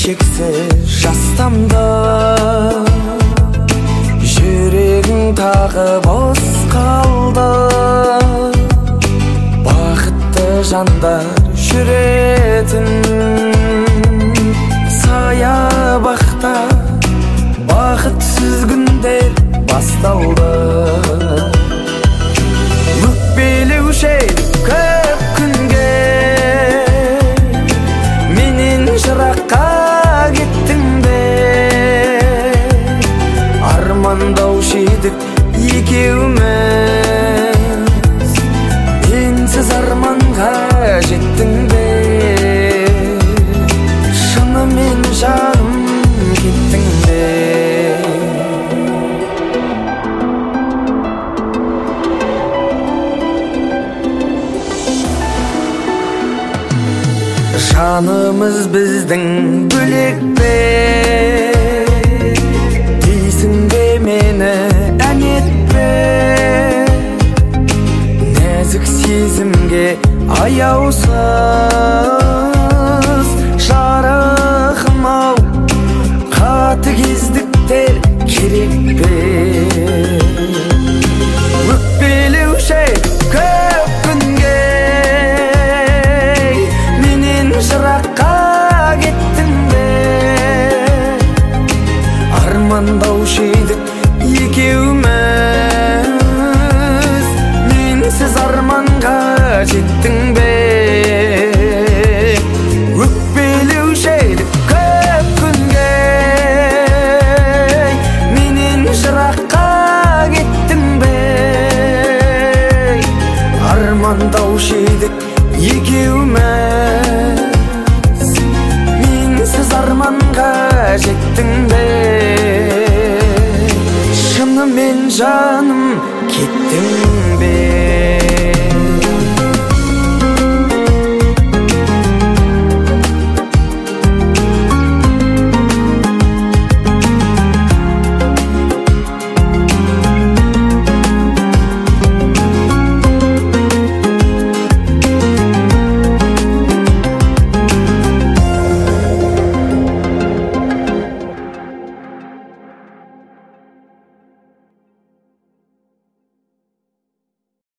шексіз жастамда, жүрегің тағы бос қалды. Бақытты жандар жүретін саябақта бақытсыз күндер басталды. Өкпелеуші көп күнге менен жыраққа кеттің бе? Армандаушы едік екеуміз, менсіз арманға жеттің бе? Шынымен жаным кеттің бе? Жанымыз біздің бөлек пе? Дейсің бе мені әнетпе? Нәзік сезімге аяусыз жарығым-ау, қатыгездіктер керек пе? Өкпелеуші көп күнге менен жыраққа кеттің бе? Армандаушы едік екеуміз, менсіз арманға жеттің бе? Өкпелеуші едік көп күнге менен жыраққа кеттің бе? Армандаушы едік екеуміз, менсіз арманға жеттің бе? Шынымен жаным кеттің